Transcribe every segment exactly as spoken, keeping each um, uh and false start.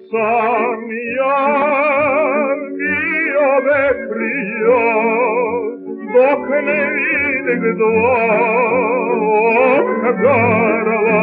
Nisam ja bio vekrio, dok ne vidim dva oka garava.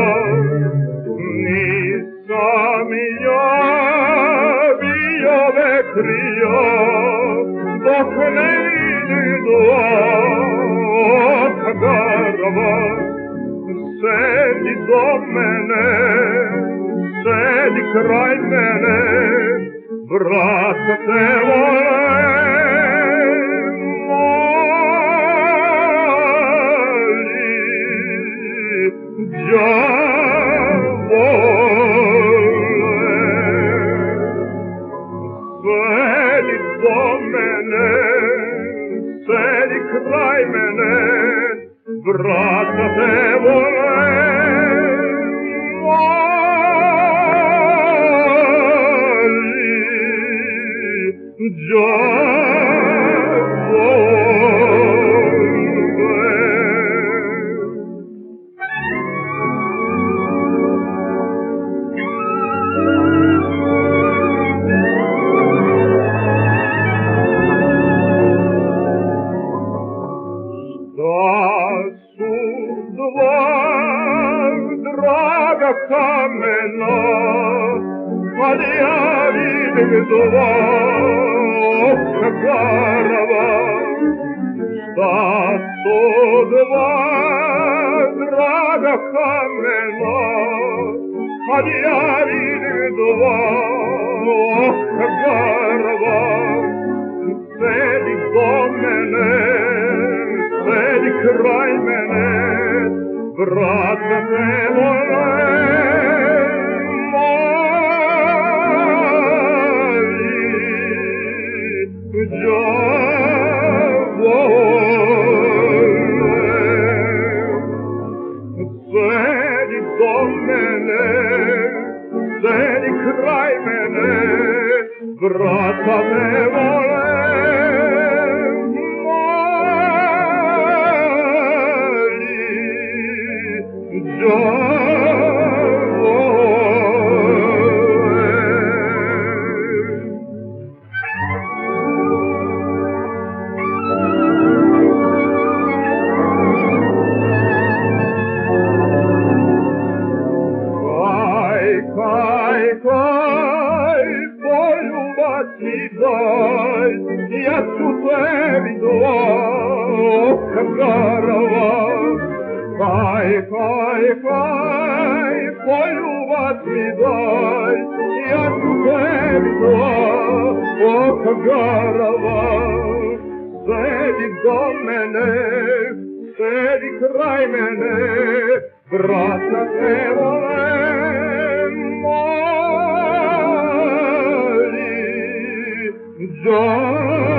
Nisam ja bio vekrio, dok ne vidim dva oka garava. Sedi do mene, sedi kraj mene, brata te volim, moli, đavole. Sedi do mene, sedi kraj mene, brata te volim, moli, kamena, kad ja vidim dva oka garava. Šta su dva draga kamena, kad ja vidim dva oka garava. Sedi do mene, sedi kraj mene, brata te volim, moli, đavole. Sedi do mene, sedi kraj mene, brata te volim, ja ću tebi dva oka garava. Kaj, kaj, kaj, poljubac mi daj, ja ću tebi dva oka garava. Sedi do mene, sedi kraj mene, brata te volim, moli, đavole.